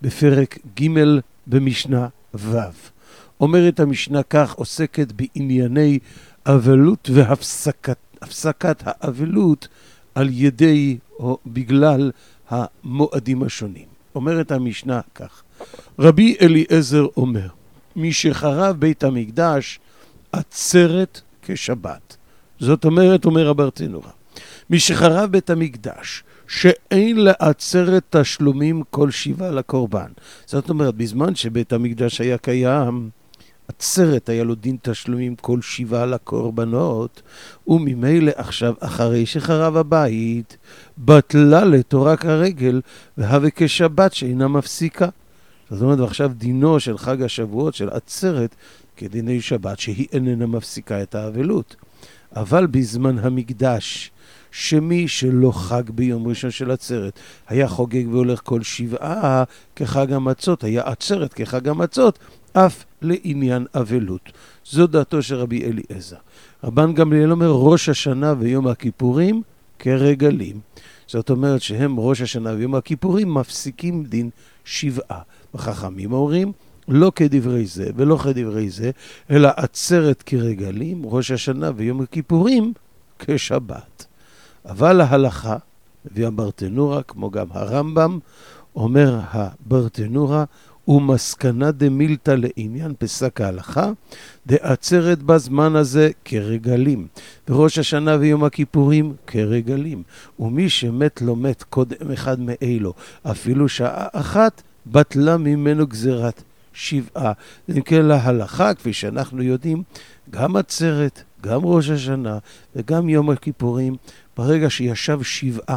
בפרק ג' במשנה ו'. אומרת המשנה כך, עוסקת בענייני אבלות והפסקת האבלות על ידי או בגלל המועדים השונים. אומרת המשנה כך, רבי אליעזר אומר, מי שחרב בית המקדש עצרת כשבת. זאת אומרת, אומר הברטנורה, מי שחרב בית המקדש שאין לעצרת תשלומים כל שיבה לקורבן. זאת אומרת, בזמן שבית המקדש היה קיים, עצרת היה לו דין תשלומים כל שיבה לקורבנות, וממילא עכשיו אחרי שחרב הבית, בטלה לתורת הרגל והווה כשבת שאינה מפסיקה. זאת אומרת, ועכשיו דינו של חג השבועות של עצרת כדיני שבת שהיא איננה מפסיקה את האבלות. אבל בזמן המקדש, שמי שלא חג ביום ראשון של עצרת, היה חוגג והולך כל שבעה כחג המצות, היה עצרת כחג המצות, אף לעניין אבלות. זו דעתו של רבי אליעזר. רבן גמליאל אומר, ראש השנה ויום הכיפורים כרגלים. זאת אומרת שהם ראש השנה ויום הכיפורים מפסיקים דין שבעה. וחכמים אומרים, לא כדברי זה ולא כדברי זה, אלא עצרת כרגלים, ראש השנה ויום הכיפורים כשבת. אבל ההלכה, מביא הברטנורה, כמו גם הרמב"ם, אומר הברטנורה, ומסקנה דמילתא לעניין פסק ההלכה, דעצרת בזמן הזה כרגלים, וראש השנה ויום הכיפורים כרגלים, ומי שמת לא מת קודם אחד מאלו, אפילו שעה אחת, בטלה ממנו גזירת שבעה. אם כן להלכה, כפי שאנחנו יודעים, גם עצרת, גם ראש השנה וגם יום הכיפורים, ברגע שישב שבעה,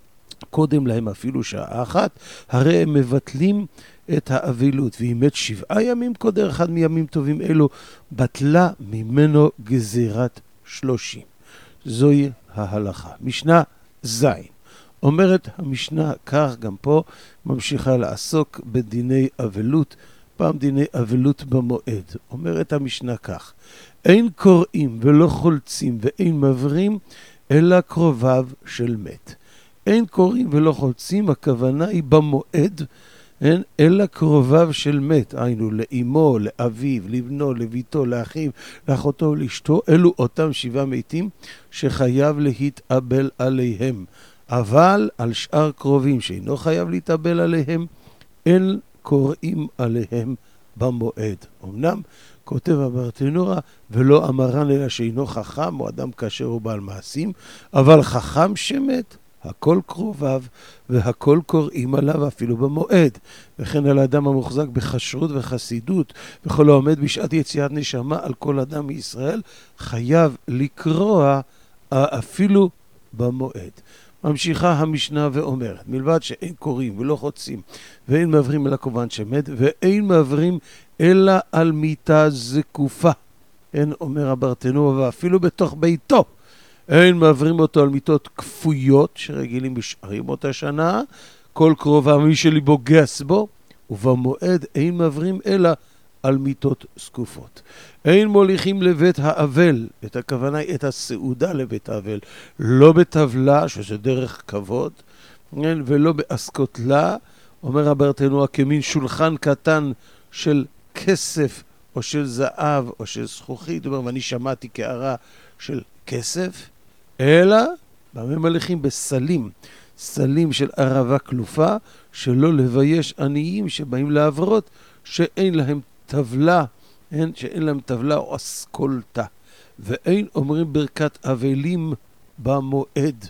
קודם להם אפילו שעה אחת, הרי הם מבטלים את האבלות, ואם מת 7 ימים קודם אחד מימים טובים אלו, בטלה ממנו גזירת 30. זוהי ההלכה. משנה ז'. אומרת המשנה כך, גם פה ממשיכה לעסוק בדיני אבלות, פעם דיני אבלות במועד. אומרת המשנה כך, אין קוראים ולא חולצים ואין מברים, אלא קרוביו של מת. אין קוראים ולא חולצים, הכוונה היא במועד, אלא קרוביו של מת, היינו לאמו, לאביו, לבנו, לביתו, לאחיו, לאחותו, לאשתו, אלו אותם 7 מתים שחייב להתאבל עליהם. אבל על שאר קרובים שאינו חייב להתאבל עליהם, אין קוראים עליהם במועד. אמנם כותב הברטנורה, ולא אמרן אלא שאינו חכם או אדם כשר או בעל מעשים, אבל חכם שמת, הכל קרוביו והכל קוראים עליו אפילו במועד. וכן על האדם המוחזק בחשרות וחסידות וכל העומד בשעת יציאת נשמה על כל אדם מישראל חייב לקרוע אפילו במועד. ממשיכה המשנה ואומרת, מלבד שאין קוראים ולא חוצים ואין מעברים אל הקורבן שמת ואין מעברים אלא על מיטה זקופה. אין, אומר הברטנורה, ואפילו בתוך ביתו אין מעברים אותו על מיטות כפויות שרגילים בשערים אותה שנה, כל קרובה מי שליבו גס בו, ובמועד אין מעברים אלא על מיטות זקופות. אין מוליכים לבית האבל, את הכוונה היא את הסעודה לבית האבל, לא בטבלה, שזה דרך כבוד, ולא באסקוטלה, אומר הברטנורה, כמין שולחן קטן של כסף או של זהב או של זכוכית, אומר, ואני שמעתי קערה של כסף, אלא במה מליכים בסלים, סלים של ערבה כלופה, שלא לבייש עניים שבאים לעברות, שאין להם טבלה, שאין להם טבלה או אסכולתה, ואין אומרים ברכת אבלים במועד,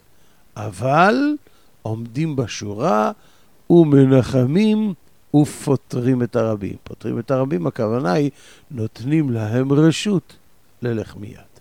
אבל עומדים בשורה ומנחמים ופותרים את הרבים. פותרים את הרבים, הכוונה היא נותנים להם רשות ללך מיד.